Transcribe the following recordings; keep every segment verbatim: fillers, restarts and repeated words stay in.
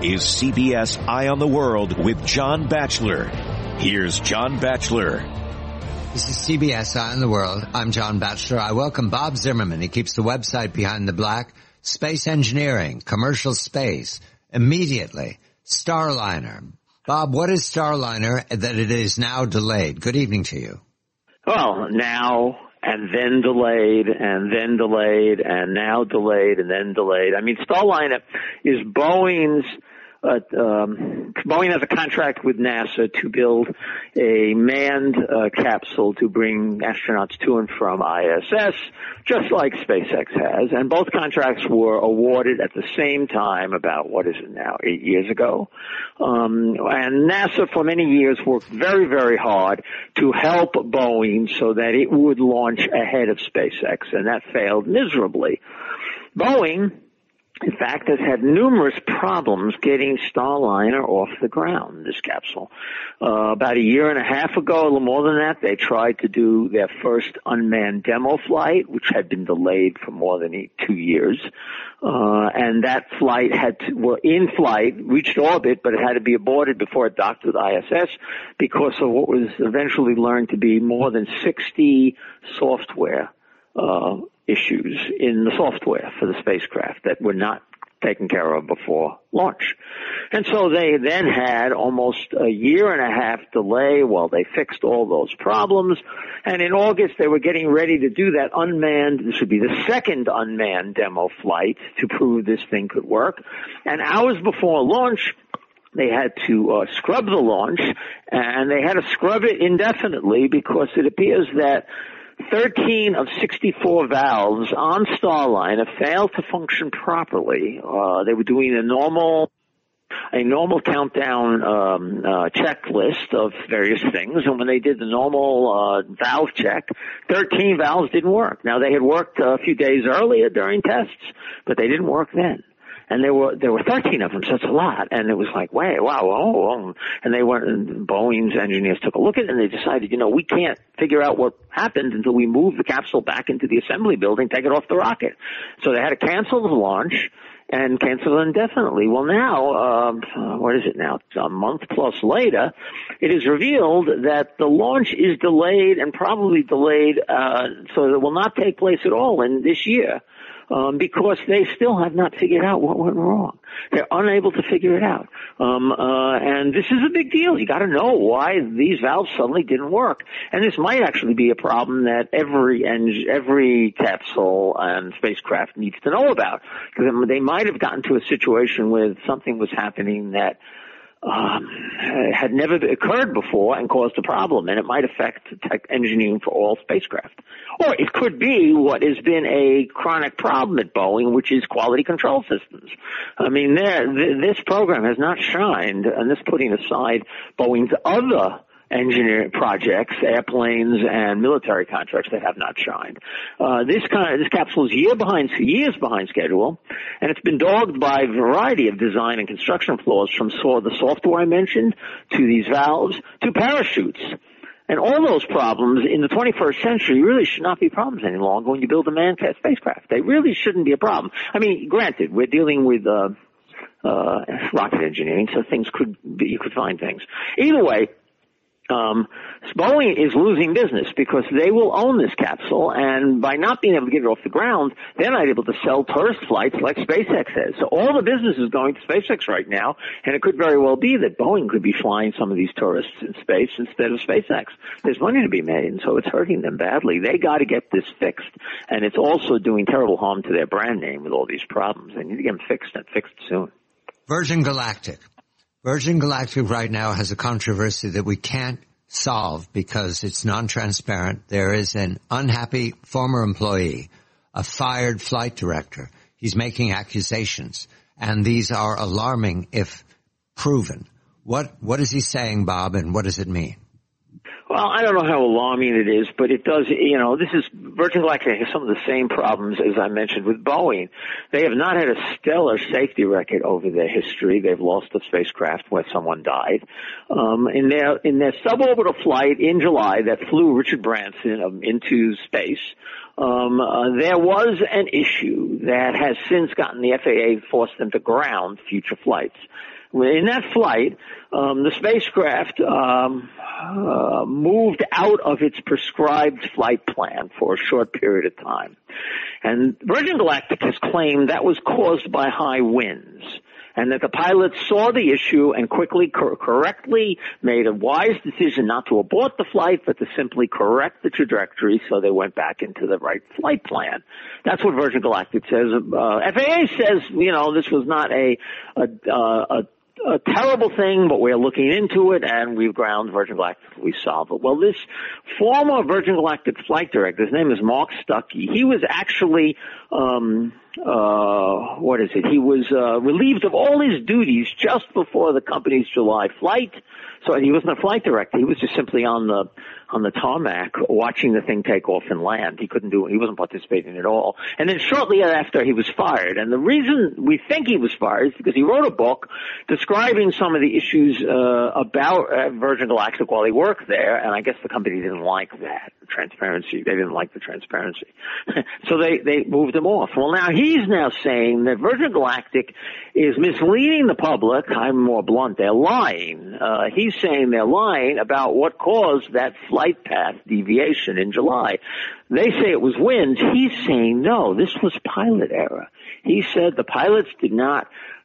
is C B S Eye on the World with John Batchelor. Here's John Batchelor. This is C B S Eye on the World. I'm John Batchelor. I welcome Bob Zimmerman. He keeps the website Behind the Black. Space engineering, commercial space, immediately. Starliner. Bob, what is Starliner that it is now delayed? Good evening to you. Well, now and then delayed and then delayed and now delayed and then delayed. I mean, Starliner is Boeing's Uh, um, Boeing has a contract with NASA to build a manned uh, capsule to bring astronauts to and from I S S, just like SpaceX has. And both contracts were awarded at the same time about, what is it now, eight years ago. Um, and NASA for many years worked very, very hard to help Boeing so that it would launch ahead of SpaceX, and that failed miserably. Boeing, in fact, has had numerous problems getting Starliner off the ground, this capsule. Uh, about a year and a half ago, a little more than that, they tried to do their first unmanned demo flight, which had been delayed for more than eight, two years. Uh, and that flight had to, well, in flight, reached orbit, but it had to be aborted before it docked with I S S because of what was eventually learned to be more than sixty software uh issues in the software for the spacecraft that were not taken care of before launch. And so they then had almost a year and a half delay while they fixed all those problems. And in August, they were getting ready to do that unmanned, this would be the second unmanned demo flight to prove this thing could work. And hours before launch, they had to uh, scrub the launch, and they had to scrub it indefinitely because it appears that thirteen of sixty-four valves on Starliner failed to function properly. Uh, they were doing a normal, a normal countdown um, uh, checklist of various things, and when they did the normal uh, valve check, thirteen valves didn't work. Now, they had worked a few days earlier during tests, but they didn't work then. And there were there were thirteen of them, so it's a lot. And it was like, wait, wow, oh, oh. And they went, and Boeing's engineers took a look at it, and they decided, you know, we can't figure out what happened until we move the capsule back into the assembly building, take it off the rocket. So they had to cancel the launch and cancel it indefinitely. Well, now, um, uh, what is it now? It's a month plus later, it is revealed that the launch is delayed and probably delayed, uh, so it will not take place at all in this year. Um, because they still have not figured out what went wrong. They're unable to figure it out. Um, uh, and this is a big deal. You gotta know why these valves suddenly didn't work. And this might actually be a problem that every, eng- every capsule and spacecraft needs to know about. Because they might have gotten to a situation where something was happening that Um, had never occurred before and caused a problem, and it might affect tech engineering for all spacecraft. Or it could be what has been a chronic problem at Boeing, which is quality control systems. I mean, th- this program has not shined, and this putting aside Boeing's other engineering projects, airplanes, and military contracts that have not shined. Uh, this kind of, this capsule is year behind, years behind schedule, and it's been dogged by a variety of design and construction flaws, from so, the software I mentioned to these valves to parachutes. And all those problems in the twenty-first century really should not be problems any longer when you build a manned spacecraft. They really shouldn't be a problem. I mean, granted, we're dealing with uh, uh, rocket engineering, so things could be, you could find things. Either way, Um, Boeing is losing business because they will own this capsule, and by not being able to get it off the ground, they're not able to sell tourist flights like SpaceX has. So all the business is going to SpaceX right now, and it could very well be that Boeing could be flying some of these tourists in space instead of SpaceX. There's money to be made, and so it's hurting them badly. They got to get this fixed, and it's also doing terrible harm to their brand name with all these problems. They need to get them fixed, and fixed soon. Virgin Galactic. Virgin Galactic right now has a controversy that we can't solve because it's non-transparent. There is an unhappy former employee, a fired flight director. He's making accusations, and these are alarming if proven. What what is he saying, Bob, and what does it mean? Well, I don't know how alarming it is, but it does, you know, this is, Virgin Galactic has some of the same problems as I mentioned with Boeing. They have not had a stellar safety record over their history. They've lost a spacecraft where someone died. Um, in their, in their suborbital flight in July that flew Richard Branson um, into space, um, uh, there was an issue that has since gotten the F A A forced them to ground future flights. In that flight, um, the spacecraft um, uh, moved out of its prescribed flight plan for a short period of time. And Virgin Galactic has claimed that was caused by high winds, and that the pilots saw the issue and quickly cor- correctly made a wise decision not to abort the flight, but to simply correct the trajectory so they went back into the right flight plan. That's what Virgin Galactic says. Uh, F A A says, you know, this was not a, a, a, a a terrible thing, but we're looking into it, and we've ground Virgin Galactic. We solve it. Well, this former Virgin Galactic flight director, his name is Mark Stuckey. He was actually, um, uh, what is it? He was uh, relieved of all his duties just before the company's July flight. So he wasn't a flight director. He was just simply on the on the tarmac watching the thing take off and land. He couldn't do it. He wasn't participating at all. And then shortly after, he was fired. And the reason we think he was fired is because he wrote a book describing some of the issues uh, about uh, Virgin Galactic while he worked there. And I guess the company didn't like that transparency. They didn't like the transparency. So they, they moved him off. Well, now he's now saying that Virgin Galactic is misleading the public. I'm more blunt. They're lying. Uh, he's saying they're lying about what caused that flight path deviation in July. They say it was winds. He's saying, no, this was pilot error. He said the pilots did not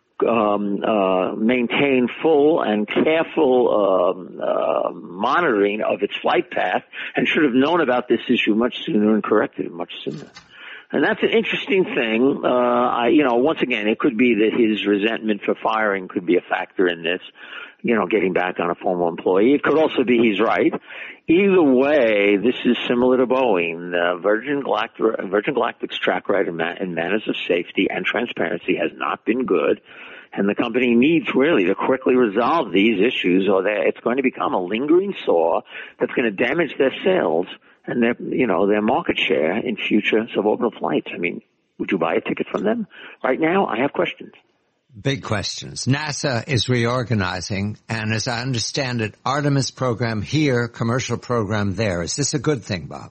um, uh, maintain full and careful um, uh, monitoring of its flight path and should have known about this issue much sooner and corrected it much sooner. And that's an interesting thing. Uh, I, you know, once again, it could be that his resentment for firing could be a factor in this, you know, getting back on a former employee. It could also be he's right. Either way, this is similar to Boeing. Uh, Virgin Galactic, Virgin Galactic's track record in, ma- in manners of safety and transparency has not been good. And the company needs really to quickly resolve these issues, or it's going to become a lingering sore that's going to damage their sales and their, you know, their market share in future suborbital flights. I mean, would you buy a ticket from them? Right now, I have questions. Big questions. NASA is reorganizing, and as I understand it, Artemis program here, commercial program there. Is this a good thing, Bob?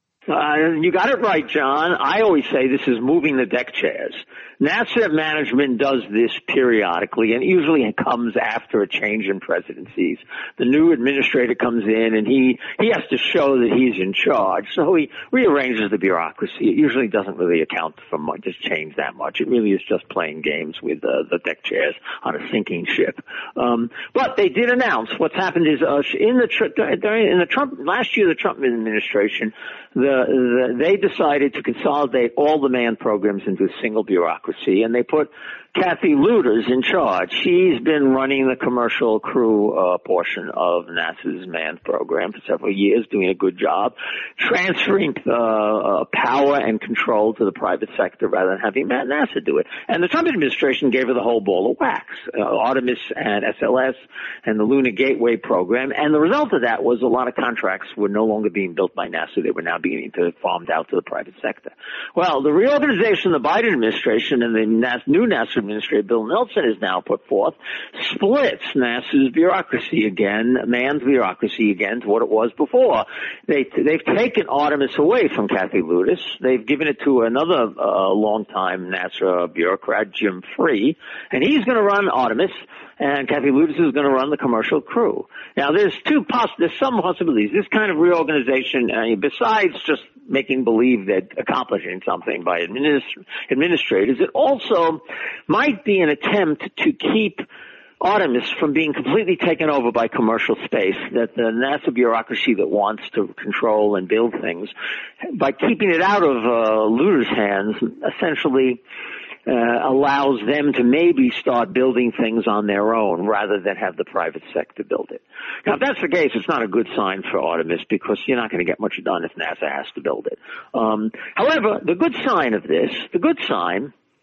Uh, you got it right, John. I always say this is moving the deck chairs. NASA management does this periodically, and usually it comes after a change in presidencies. The new administrator comes in, and he, he has to show that he's in charge, so he rearranges the bureaucracy. It usually doesn't really account for much, just change that much. It really is just playing games with uh, the deck chairs on a sinking ship. Um, but they did announce what's happened is uh, in the during in the Trump last year, the Trump administration, the, the they decided to consolidate all the manned programs into a single bureaucracy, and they put Kathy Lueders in charge. She's been running the commercial crew uh, portion of NASA's manned program for several years, doing a good job, transferring uh, uh, power and control to the private sector rather than having NASA do it. And the Trump administration gave her the whole ball of wax, uh, Artemis and S L S and the Lunar Gateway program. And the result of that was a lot of contracts were no longer being built by NASA. They were now beginning to farmed out to the private sector. Well, the reorganization of the Biden administration and the NASA, new NASA Administrator Bill Nelson has now put forth splits NASA's bureaucracy again, manned bureaucracy again to what it was before. They, they've taken Artemis away from Kathy Lueders. They've given it to another uh, longtime NASA bureaucrat, Jim Free, and he's going to run Artemis, and Kathy Lueders is going to run the commercial crew. Now, there's two poss- there's some possibilities. This kind of reorganization, uh, besides just making believe that accomplishing something by administ- administrators, it also might be an attempt to keep Artemis from being completely taken over by commercial space, that the NASA bureaucracy that wants to control and build things, by keeping it out of uh, Lueders' hands, essentially uh, allows them to maybe start building things on their own rather than have the private sector build it. Now, if that's the case, it's not a good sign for Artemis because you're not going to get much done if NASA has to build it. Um, however, the good sign of this, the good sign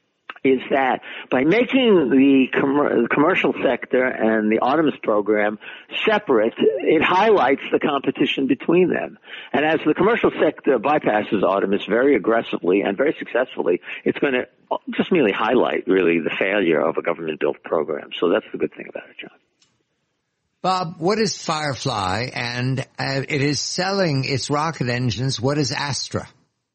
is that by making the com- commercial sector and the Artemis program separate, it highlights the competition between them. And as the commercial sector bypasses Artemis very aggressively and very successfully, it's going to just merely highlight, really, the failure of a government-built program. So that's the good thing about it, John. Bob, what is Firefly? And uh, it is selling its rocket engines. What is Astra?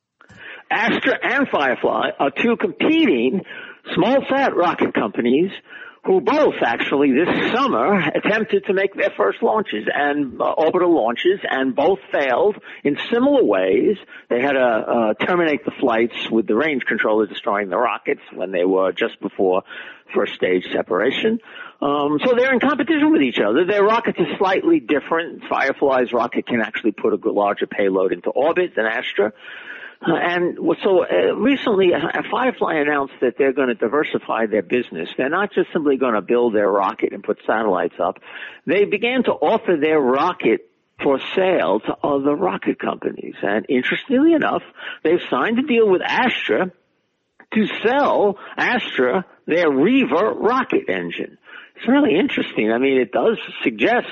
Astra and Firefly are two competing small-sat rocket companies who both actually this summer attempted to make their first launches and uh, orbital launches, and both failed in similar ways. They had to uh, terminate the flights with the range controller destroying the rockets when they were just before first stage separation. Um, so they're in competition with each other. Their rockets are slightly different. Firefly's rocket can actually put a larger payload into orbit than Astra. Uh, and so uh, recently, uh, Firefly announced that they're going to diversify their business. They're not just simply going to build their rocket and put satellites up. They began to offer their rocket for sale to other rocket companies. And interestingly enough, they've signed a deal with Astra to sell Astra their Reaver rocket engine. It's really interesting. I mean, it does suggest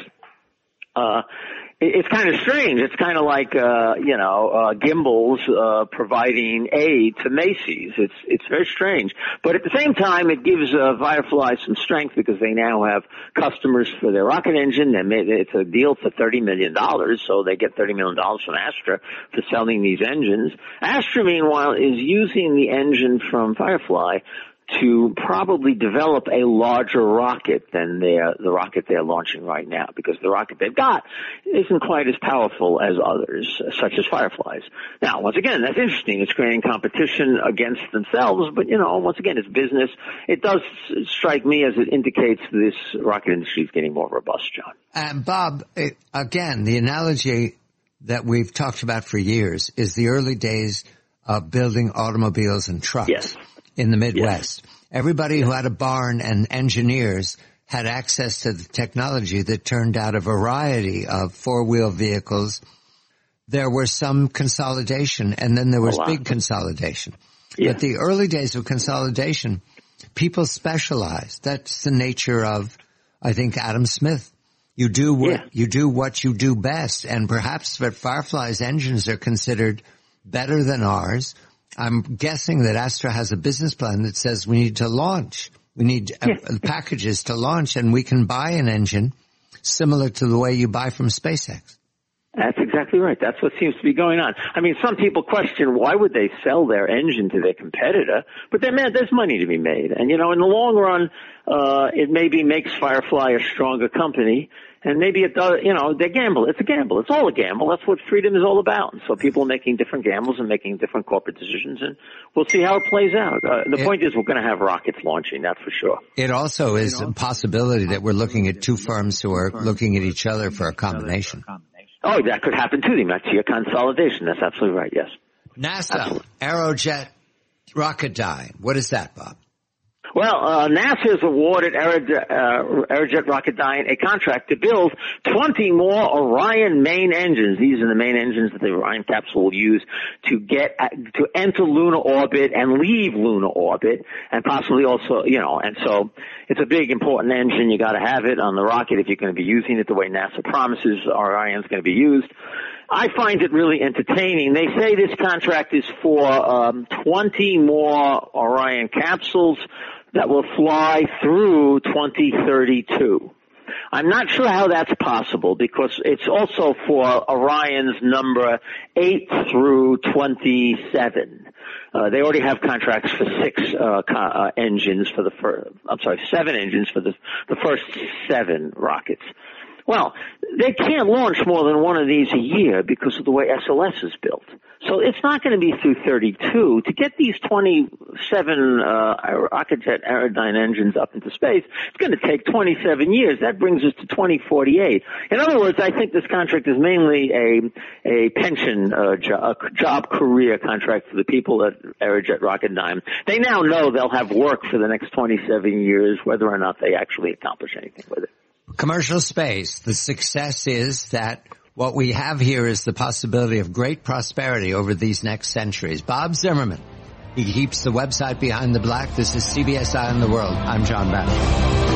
uh it's kind of strange. It's kind of like, uh, you know, uh, Gimbals, uh, providing aid to Macy's. It's, it's very strange. But at the same time, it gives, uh, Firefly some strength because they now have customers for their rocket engine. They made, it's a deal for thirty million dollars, so they get thirty million dollars from Astra for selling these engines. Astra, meanwhile, is using the engine from Firefly to probably develop a larger rocket than their, the rocket they're launching right now, because the rocket they've got isn't quite as powerful as others, such as Firefly's. Now, once again, that's interesting. It's creating competition against themselves, but, you know, once again, it's business. It does strike me as it indicates this rocket industry is getting more robust, John. And Bob, it, again, the analogy that we've talked about for years is the early days of building automobiles and trucks. Yes. In the Midwest. Yes. Everybody yes. who had a barn and engineers had access to the technology that turned out a variety of four-wheel vehicles. There was some consolidation, and then there was big consolidation. Yeah. But the early days of consolidation, people specialized. That's the nature of, I think, Adam Smith. You do what, yeah. you do what you do best, and perhaps that Firefly's engines are considered better than ours. I'm guessing that Astra has a business plan that says we need to launch. We need yeah. uh, packages to launch, and we can buy an engine similar to the way you buy from SpaceX. That's exactly right. That's what seems to be going on. I mean, some people question why would they sell their engine to their competitor, but there's money to be made. And, you know, in the long run, uh, it maybe makes Firefly a stronger company. And maybe it does, you know, they gamble. It's a gamble. It's all a gamble. That's what freedom is all about. And so people are making different gambles and making different corporate decisions, and we'll see how it plays out. Uh, the it, point is we're going to have rockets launching, that's for sure. It also is a possibility that we're looking at two firms who are looking at each other for a combination. Oh, that could happen too. They might see a consolidation. That's absolutely right, yes. NASA, absolutely. Aerojet Rocketdyne. What is that, Bob? Well, uh, NASA has awarded Aerojet, uh, Aerojet Rocketdyne a contract to build twenty more Orion main engines. These are the main engines that the Orion capsule will use to get, to enter lunar orbit and leave lunar orbit, and possibly also, you know, and so it's a big, important engine. You gotta have it on the rocket if you're gonna be using it the way NASA promises Orion's gonna be used. I find it really entertaining. They say this contract is for, um, twenty more Orion capsules that will fly through twenty thirty-two. I'm not sure how that's possible because it's also for Orion's number eight through twenty-seven. Uh, they already have contracts for six uh, co- uh, engines for the first, I'm sorry, seven engines for the, the first seven rockets. Well, they can't launch more than one of these a year because of the way S L S is built. So it's not going to be through thirty-two. To get these twenty-seven uh, Rocketjet Aerodyne engines up into space, it's going to take twenty-seven years. That brings us to twenty forty-eight. In other words, I think this contract is mainly a a pension uh, job, a job career contract for the people at Aerojet Rocketdyne. They now know they'll have work for the next twenty-seven years, whether or not they actually accomplish anything with it. Commercial space, the success is that what we have here is the possibility of great prosperity over these next centuries. Bob Zimmerman, He keeps the website Behind the Black. This is C B S Eye on the World. I'm John Batchelor.